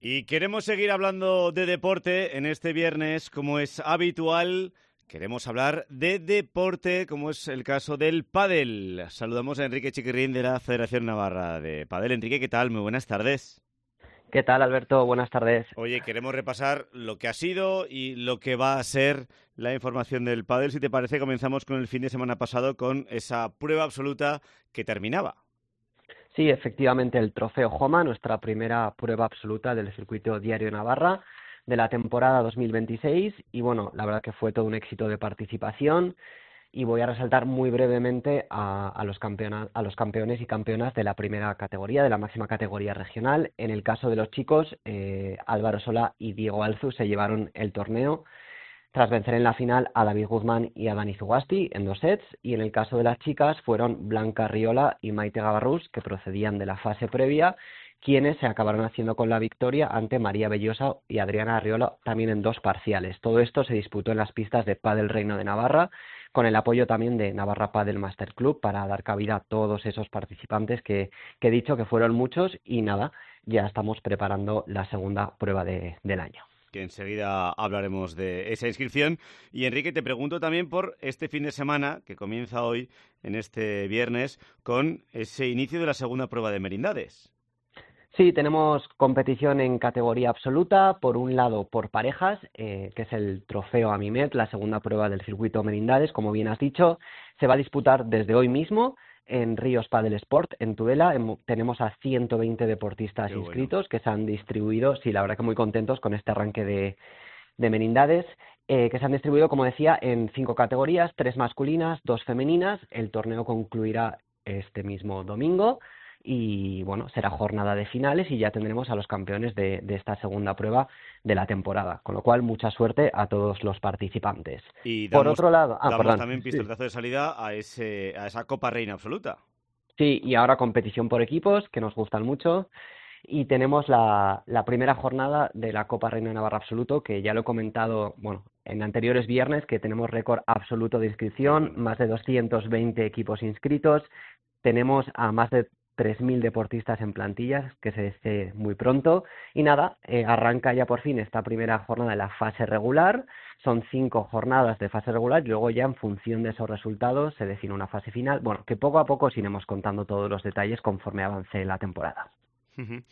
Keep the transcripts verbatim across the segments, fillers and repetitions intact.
Y queremos seguir hablando de deporte en este viernes, como es habitual. Queremos hablar de deporte, como es el caso del pádel. Saludamos a Enrique Chiquirrín de la Federación Navarra de Pádel. Enrique, ¿qué tal? Muy buenas tardes. ¿Qué tal, Alberto? Buenas tardes. Oye, queremos repasar lo que ha sido y lo que va a ser la información del pádel. Si te parece, comenzamos con el fin de semana pasado con esa prueba absoluta que terminaba. Sí, efectivamente, el Trofeo Joma, nuestra primera prueba absoluta del circuito diario Navarra de la temporada dos mil veintiséis. Y bueno, la verdad que fue todo un éxito de participación. Y voy a resaltar muy brevemente a, a, los campeona, a los campeones y campeonas de la primera categoría, de la máxima categoría regional. En el caso de los chicos, eh, Álvaro Solá y Diego Alzu se llevaron el torneo tras vencer en la final a David Guzmán y a Dani Zugasti en dos sets, y en el caso de las chicas fueron Blanca Riola y Maite Gavarrús, que procedían de la fase previa, quienes se acabaron haciendo con la victoria ante María Bellosa y Adriana Arriola, también en dos parciales. Todo esto se disputó en las pistas de Pádel Reino de Navarra, con el apoyo también de Navarra Pádel Master Club, para dar cabida a todos esos participantes que, que he dicho que fueron muchos, y nada, ya estamos preparando la segunda prueba de, del año. Que enseguida hablaremos de esa inscripción. Y Enrique, te pregunto también por este fin de semana, que comienza hoy, en este viernes, con ese inicio de la segunda prueba de merindades. Sí, tenemos competición en categoría absoluta, por un lado por parejas, eh, que es el Trofeo Amimet, la segunda prueba del circuito Merindades, como bien has dicho. Se va a disputar desde hoy mismo en Ríos Padel Sport, en Tudela. En, tenemos a ciento veinte deportistas Qué inscritos bueno. que se han distribuido, sí, la verdad que muy contentos con este arranque de, de Merindades, eh, que se han distribuido, como decía, en cinco categorías, tres masculinas, dos femeninas. El torneo concluirá este mismo domingo. Y bueno, será jornada de finales y ya tendremos a los campeones de, de esta segunda prueba de la temporada, con lo cual mucha suerte a todos los participantes. Y damos, por otro lado, ah, damos perdón. también pistoletazo sí. de salida a ese a esa Copa Reina Absoluta. Sí, y ahora competición por equipos, que nos gustan mucho, y tenemos la, la primera jornada de la Copa Reina de Navarra Absoluto, que ya lo he comentado, bueno, en anteriores viernes, que tenemos récord absoluto de inscripción, bueno. más de doscientos veinte equipos inscritos, tenemos a más de tres mil deportistas en plantillas, que se esté muy pronto, y nada, eh, arranca ya por fin esta primera jornada de la fase regular. Son cinco jornadas de fase regular y luego ya en función de esos resultados se define una fase final, bueno, que poco a poco os iremos contando todos los detalles conforme avance la temporada. Uh-huh.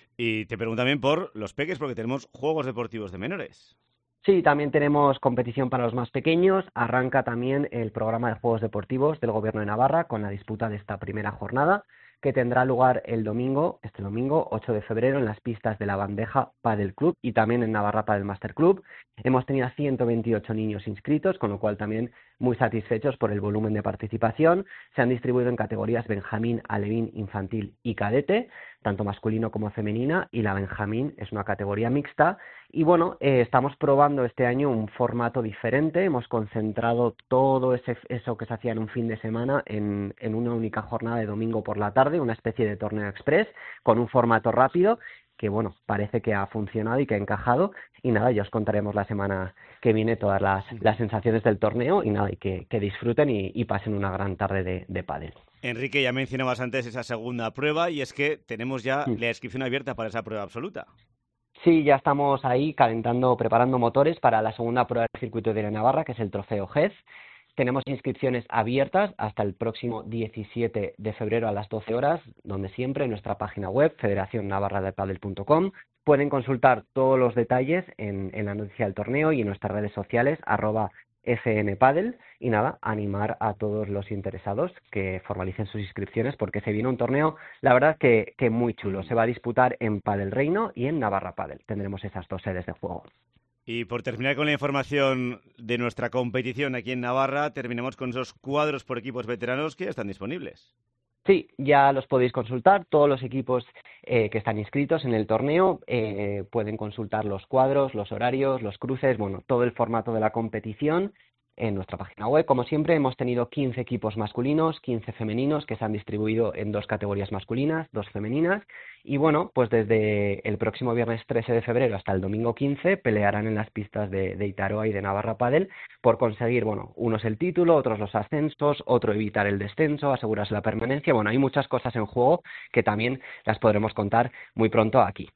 Y te pregunto también por los peques, porque tenemos Juegos Deportivos de Menores. Sí, también tenemos competición para los más pequeños. Arranca también el programa de Juegos Deportivos del Gobierno de Navarra con la disputa de esta primera jornada, que tendrá lugar el domingo, este domingo, ocho de febrero, en las pistas de La Bandeja Padel Club y también en Navarra Padel Master Club. Hemos tenido ciento veintiocho niños inscritos, con lo cual también muy satisfechos por el volumen de participación. Se han distribuido en categorías Benjamín, Alevín, Infantil y Cadete, tanto masculino como femenina, y la Benjamín es una categoría mixta. Y bueno, eh, estamos probando este año un formato diferente. Hemos concentrado todo ese, eso que se hacía en un fin de semana en, en una única jornada de domingo por la tarde, una especie de torneo express con un formato rápido que, bueno, parece que ha funcionado y que ha encajado. Y nada, ya os contaremos la semana que viene todas las, las sensaciones del torneo y nada, y que, que disfruten y, y pasen una gran tarde de, de pádel. Enrique, ya mencionabas antes esa segunda prueba y es que tenemos ya mm. la inscripción abierta para esa prueba absoluta. Sí, ya estamos ahí calentando, preparando motores para la segunda prueba del circuito de Navarra, que es el Trofeo G E Z. Tenemos inscripciones abiertas hasta el próximo diecisiete de febrero a las doce horas, donde siempre en nuestra página web, federación navarra de pádel punto com. Pueden consultar todos los detalles en, en la noticia del torneo y en nuestras redes sociales, arroba fnpadel, y nada, animar a todos los interesados que formalicen sus inscripciones porque se viene un torneo, la verdad que, que muy chulo. Se va a disputar en Pádel Reino y en Navarra Pádel. Tendremos esas dos sedes de juego. Y por terminar con la información de nuestra competición aquí en Navarra, terminamos con esos cuadros por equipos veteranos que ya están disponibles. Sí, ya los podéis consultar. Todos los equipos eh, que están inscritos en el torneo eh, pueden consultar los cuadros, los horarios, los cruces, bueno, todo el formato de la competición en nuestra página web. Como siempre, hemos tenido quince equipos masculinos, quince femeninos, que se han distribuido en dos categorías masculinas, dos femeninas. Y bueno, pues desde el próximo viernes trece de febrero hasta el domingo quince pelearán en las pistas de, de Itaroa y de Navarra Padel por conseguir, bueno, unos el título, otros los ascensos, otro evitar el descenso, asegurarse la permanencia. Bueno, hay muchas cosas en juego que también las podremos contar muy pronto aquí.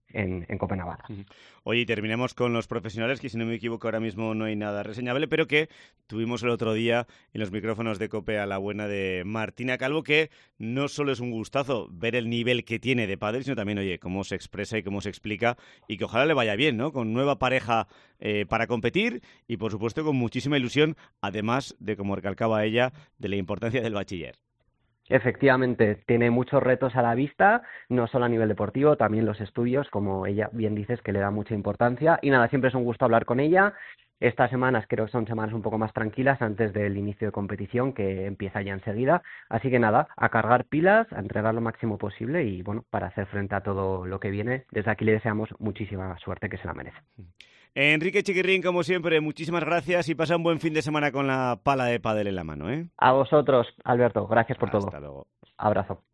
en, en Copenhague. Oye, y terminamos con los profesionales, que si no me equivoco ahora mismo no hay nada reseñable, pero que tuvimos el otro día en los micrófonos de COPE a la buena de Martina Calvo, que no solo es un gustazo ver el nivel que tiene de pádel, sino también, oye, cómo se expresa y cómo se explica, y que ojalá le vaya bien, ¿no? Con nueva pareja eh, para competir y, por supuesto, con muchísima ilusión, además de, como recalcaba ella, de la importancia del bachiller. Efectivamente, tiene muchos retos a la vista, no solo a nivel deportivo, también los estudios, como ella bien dices, que le da mucha importancia. Y nada, siempre es un gusto hablar con ella. Estas semanas creo que son semanas un poco más tranquilas antes del inicio de competición, que empieza ya enseguida. Así que nada, a cargar pilas, a entregar lo máximo posible y, bueno, para hacer frente a todo lo que viene, desde aquí le deseamos muchísima suerte, que se la merece. Enrique Chiquirrín, como siempre, muchísimas gracias y pasa un buen fin de semana con la pala de pádel en la mano, ¿eh? A vosotros, Alberto, gracias por todo. Hasta luego. Abrazo.